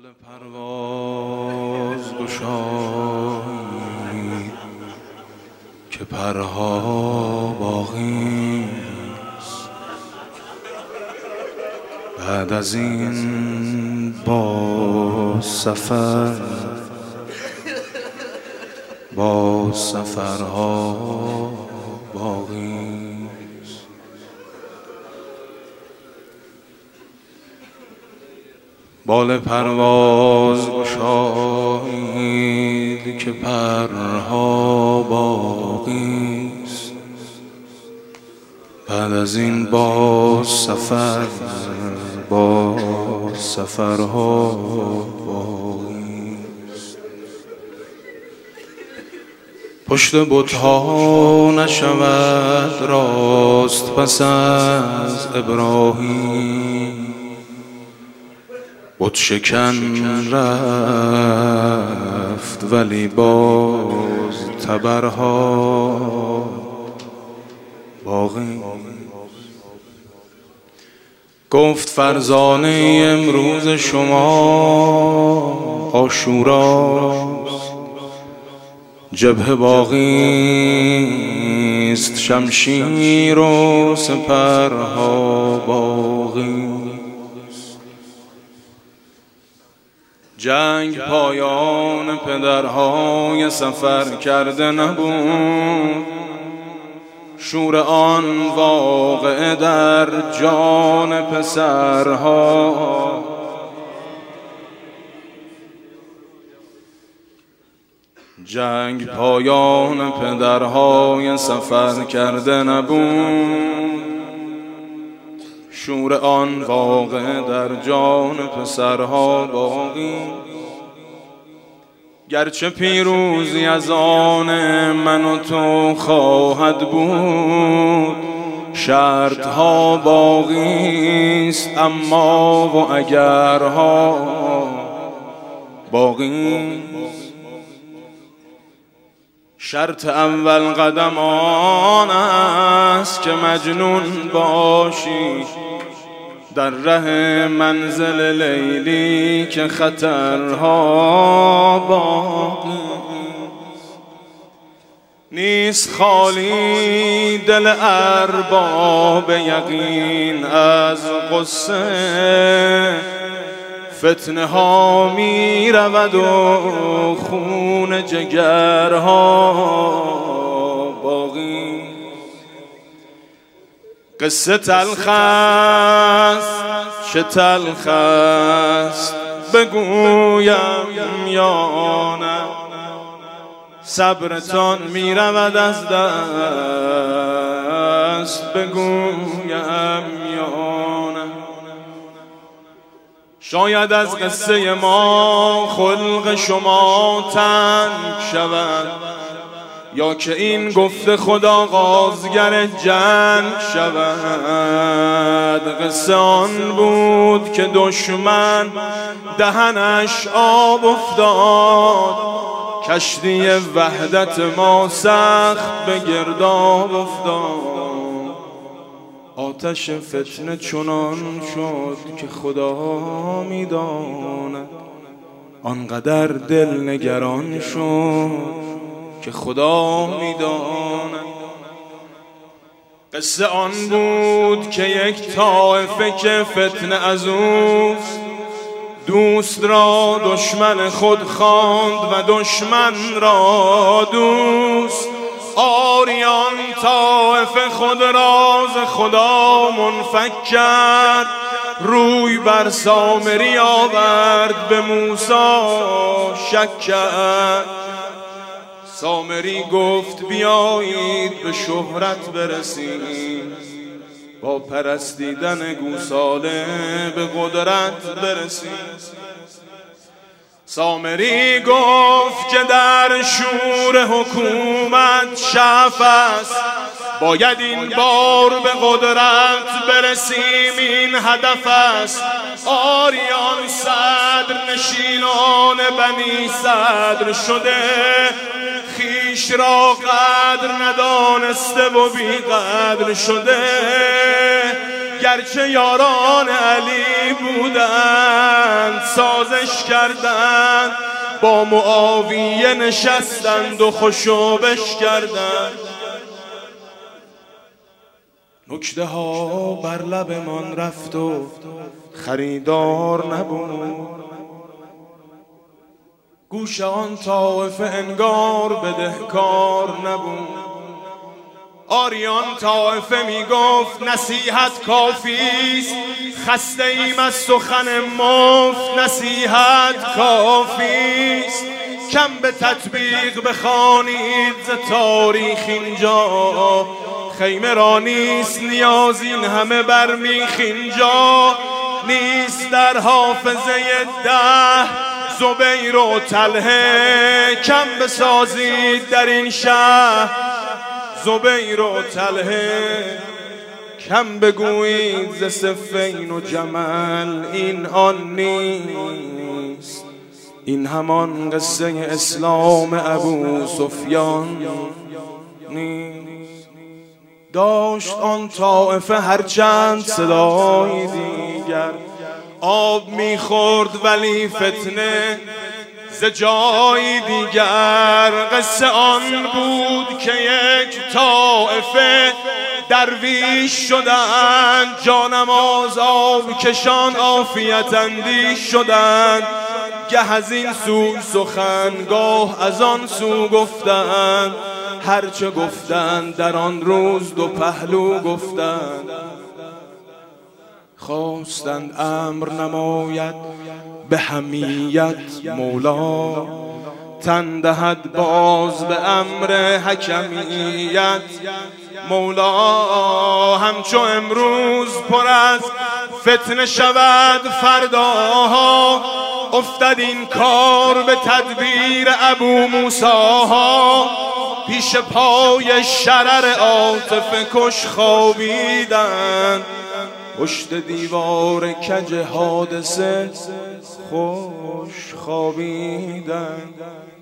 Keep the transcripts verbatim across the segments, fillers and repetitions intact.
بال پرواز گشایید که پرها باقی است. بعد از این با سفر با سفرها باقی است. بال پرواز گشایید که پرها باقی است. بعد از این با سفر با سفرها باقی است. پشت بت‌ها نشود راست پس از ابراهیم. بت شکن رفت ولی باز تبرها باقی. گفت فرزانه امروز شما عاشوراست. جبهه باقی است، شمشیر و سپرها باقی. جنگ پایان پدرهای سفر کرده نبود. شور آن واقعه در جان پسرها. جنگ پایان پدرهای سفر کرده نبود. شور آن واقعه در جان پسرها باقی. گرچه پیروزی از آن من و تو خواهد بود. شرطها باقی است اما و اگرها باقی. شرط اول قدم آن است که مجنون باشی در ره منزل لیلی که خطرها باقی. نیست خالی دل ارباب یقین از غصه. فتنه ها می رود و خون جگرها باقی. قصه تلخ است چه تلخ است بگویم یا نه. صبرتان می رود از دست بگویم یا نه. شاید از قصه ما خلق شما تنگ شود، یا که این گفت خدا آغازگر جنگ شود. قصه آن بود که دشمن دهنش آب افتاد. کشتی وحدت ما سخت به گرداب افتاد. آتش فتنه چنان شد که خدا می‌داند. آنقدر دل نگران شد که خدا می‌داند. قصه آن بود که یک طایفه که فتنه از اوست دوست را دشمن خود خواند و دشمن را دوست. آریان طایفه خود راز خدا منفک کرد. روی بر سامری آورد به موسی شک کرد. سامری گفت بیایید به شهرت برسیم. با پرستیدن گوساله به قدرت برسیم. سامری گفت که در شور حکومت شف است. باید این بار به قدرت برسیم، این هدف است. آریان صدر نشینان بنی صدر شده. خیش را قدر ندانسته و بی قدر شده. گرچه یاران علی بودند سازش کردند، با معاویه نشستند و خوشوبش کردند. نکته ها بر لبمان رفت و خریدار نبود، گوش آن طایفه انگار بدهکار نبود. آریان طایفه می گفت نصیحت کافیست، خسته ایم از سخن مفت نصیحت کافیست. کم به تطبیق بخوانید ز تاریخ اینجا، خیمه را نیست نیاز این همه بر میخ اینجا. نیست در حافظه ده زبیر و طلحه، کم بسازید در این شهر زبیر و طلحه. کم بگویید ز صفین و جمل این آن نیست، این همان قصه اسلام ابو سفیان نیست. داشت آن طائفه هرچند صدای دیگر، آب میخورد ولی فتنه ز جای دیگر. قصه آن بود که یک طائفه درویش شدند، جانماز آب کشان عافیت اندیش شدند. گه از این سو سخن گاه از آن سو گفتند، هرچه گفتند در آن روز دو پهلو گفتند. خواستند امر نماید به حمیت مولا، تن دهد باز به امر حکمیت مولا. همچو امروز پر از فتنه شود فرداها، افتد این کار به تدبیر ابو موسی‌ها. پیش پای شرر عاطفه کش خوابیدند، پشت دیوار کج حادثه خوش خوابیدند.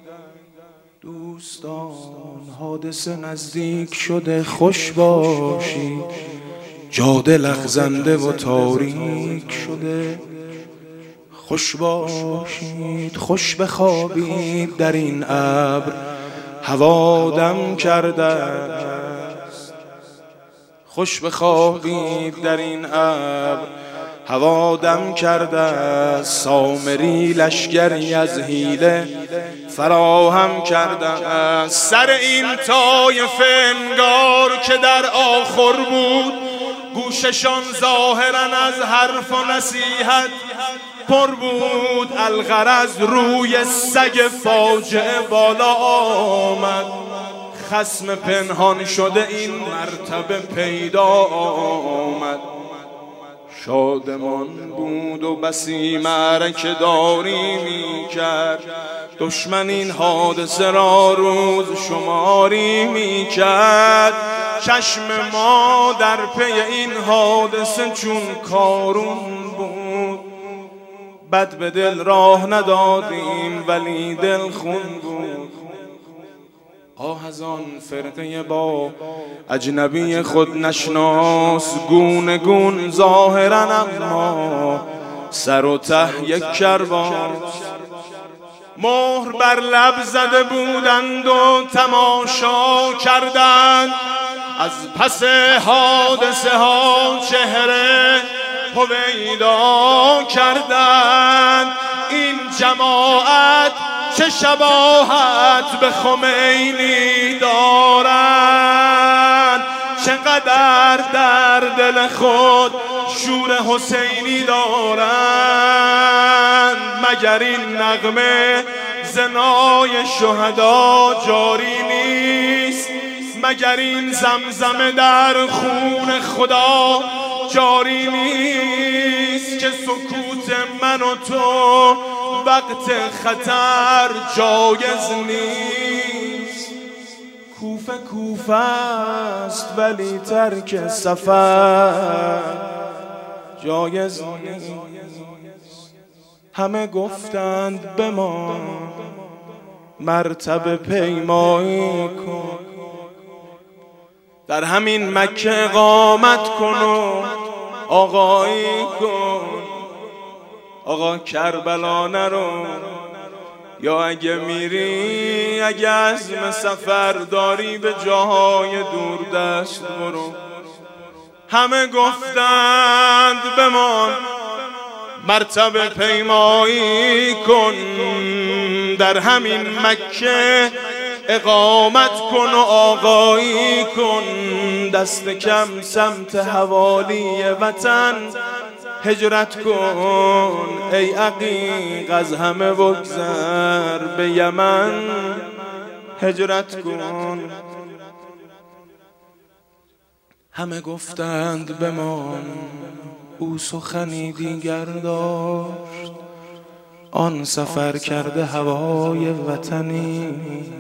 دوستان حادثه نزدیک شده، خوش باشید، جاده لغزنده و تاریک شده. خوش باشید، خوش بخوابید، در این ابر هوا دم کرده است. خوش بخوابید در این ابر هوا دم کرده است. سامری لشگری از حیله فراهم کرده است. سر این طایفه انگار که در آخر بود، گوششان ظاهرا از حرف و نصیحت پر بود. الغرض روی سگ فاجعه بالا آمد، خصم پنهان شده این مرتبه پیدا آمد. شادمان بود و بسی معرکه داری می کرد، دشمن این حادثه را روز شماری می کرد. چشم ما در پی این حادثه چون کارون بود، بد به دل راه ندادیم ولی دل خون بود. آه از آن فرقه با اجنبی خود نشناس، گونه گون ظاهرا اما سر و ته یک کرباس. مهر بر لب زده بودند و تماشا کردند، از پس حادثه ها چهره هویدا کردند. این جماعت چه شباهت به خمینی دارند، چقدر در دل خود شور حسینی دارند. مگر این نغمه زنای شهدا جاری نیست؟ مگر این زمزمه در خون خدا جاری نیست؟ که سکوت من و تو وقت خطر جایز نیست. کوفه کوفه است ولی ترک سفر جایز نیست. همه گفتند به ما مرتبه پیمایی کن، در همین مکه اقامت کن و آقایی کن. آقا کربلا نرو، یا اگه میری اگه عزم سفر داری به جاهای دور دست برو. همه گفتند بمان مرتبه پیمایی کن، در همین مکه اقامت کن و آقایی کن. دست کم سمت حوالی وطن هجرت کن، ای عقیق از همه بگذر به یمن هجرت کن. همه گفتند بمان او سخنی دیگر داشت، آن سفر کرده هوای وطنی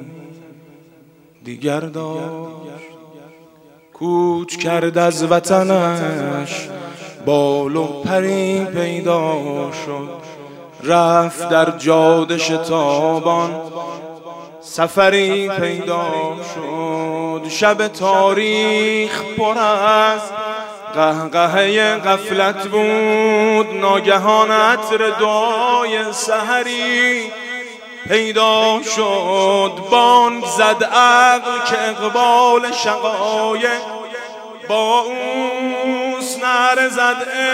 دیگر داشت. کوچ کرد از وطنش بال و پری پیدا شد، رفت در جاده شتابان سفری پیدا شد. شب تاریخ پر از قهقهه غفلت بود، ناگهان عطر دعای سحری پیدا شد. بانگ زد عقل که اقبال شقایق با اوست، نعره زد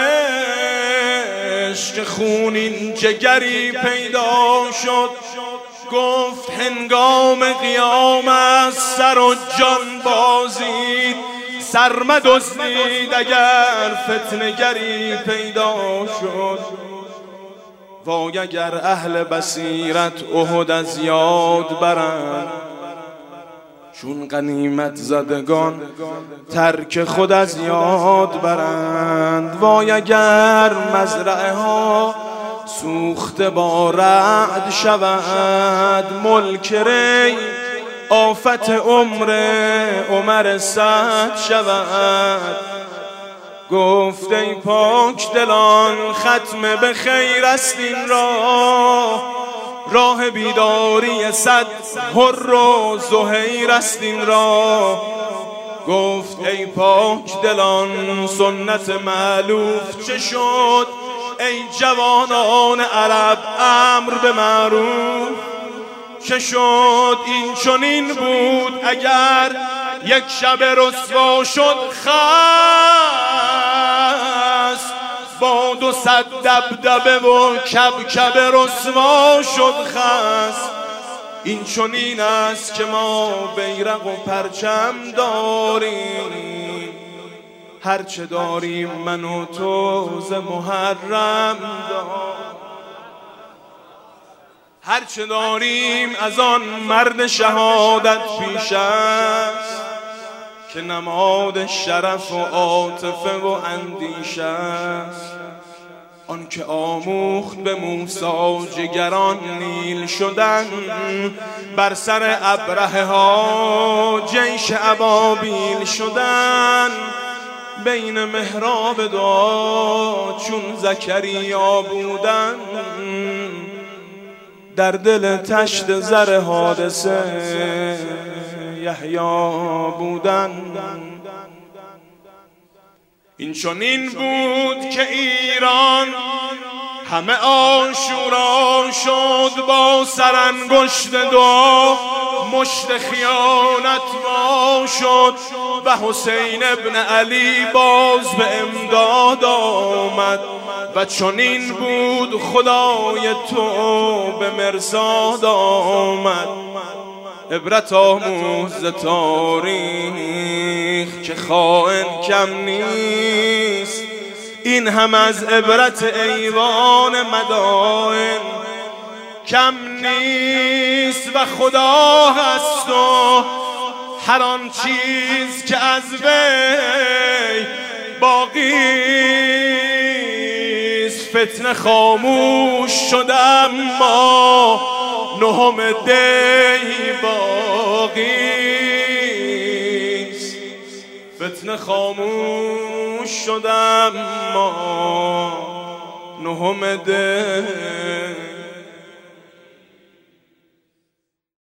عشق خونین جگری پیدا شد. گفت هنگام قیام از سر و جان بازید، سر مدزدید اگر فتنگری پیدا شد. وای اگر اهل بصیرت احد از یاد برند، چون غنیمت زدگان ترک خود از یاد برند. وای اگر مزرعه ها سوخته با رعد شود، ملک ری آفت عمر عمر سعد شود. گفت ای پاک دلان ختم به خیر است این راه، راه بیداری صد حر و زهیر است این راه. گفت ای پاک دلان سنت مألوف چه شد، ای جوانان عرب امر به معروف چه شد. این چنین بود اگر یک شب رسوا شد خست، با دو صد دبدبه و کبکب رسوا شد خست. این چنین است که ما بیرق و پرچم داریم، هرچه داریم من و تو ز محرم دار. هرچه داریم از آن مرد شهادت پیش است، که نماد شرف و عاطفه و اندیشه است. آن که آموخت به موسی جگران نیل شدن، بر سر ابرهه ها جیش ابابیل شدن. بین محراب دعا چون زکریا بودن، در دل تشت زر حادثه یحیی بودن. این چنین بود که ایران همه آشورا شد، با سرانگشت دعا مشت خیانت وا شد. و حسین ابن علی باز به امداد آمد، و چنین بود خدای تو به مرصاد آمد. عبرت آموز تاریخ که خائن کم نیست، این هم از عبرت ایوان مدائن کم نیست. و خدا هست و هر آن چیز که از وی باقیست. فتنه خاموش شد اما نهم دی باقیست. فتنه خاموش شد اما نهم دی